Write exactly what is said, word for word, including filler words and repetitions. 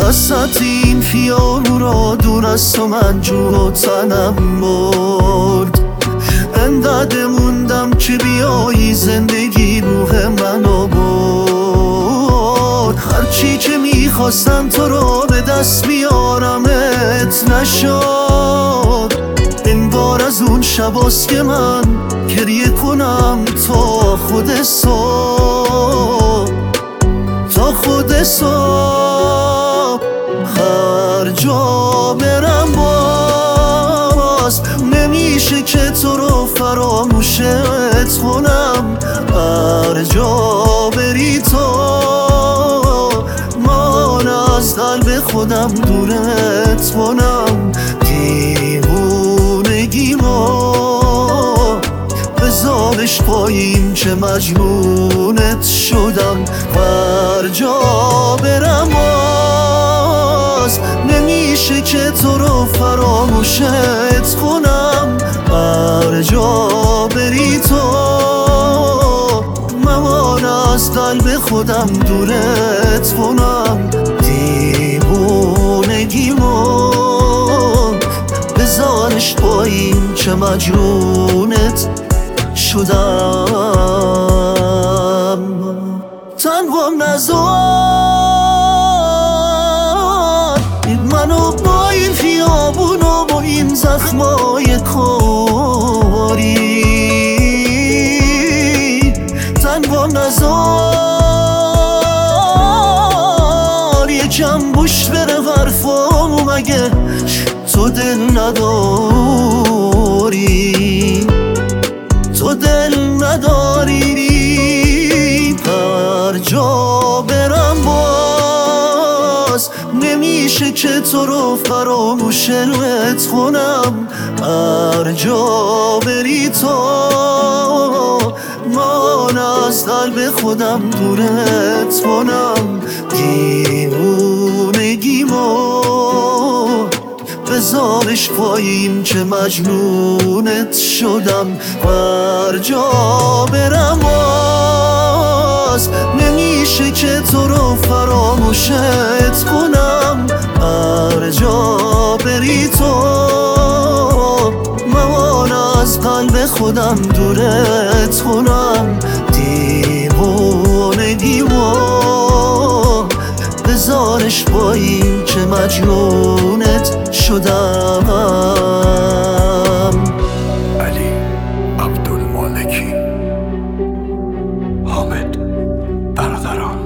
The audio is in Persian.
وسط این خیابون را دور از تو من جون و تنم برد. انقدر موندم که بیایی زندگی روح منو برد. هرچی که میخواستم تو رو به دست بیارمت نشد. این بار از اون شباست که من گریه کنم تا خود صبح، تا خود صبح. هر جا برم باز نمیشه که تو رو فراموشت کنم. هر جا بری تو من از قلب خودم دورت کنم. دیوونگیمو بذارش پایین که مجنونت شدم. هر جا برم باز نمیشه که تو رو فراموشت کنم. هر جا بری تو من از قلب خودم دورت کنم. دیوونگیمو بذارش پایین که مجنونت شدم. تنگم نزار منو با این خیابون و با این زخمای کاری. تنگم نزار یکم گوش بره حرفامو، مگه تو دل نداری؟ تو دل نداری؟ هر جا برم باز نمیشه که تو رو فراموشت کنم. هر جا بری تو من از قلب خودم دورت کنم. دیوونگیمو بذارش پایین که مجنونت شدم. هر جا برم باز نمیشه که تو رو فراموشت کنم. هر جا بری تو من از قلب خودم دورت کنم. دیوونگیمو بذارش پایین که مجنونت شدم. علی عبدالمالکی، حامد برادران.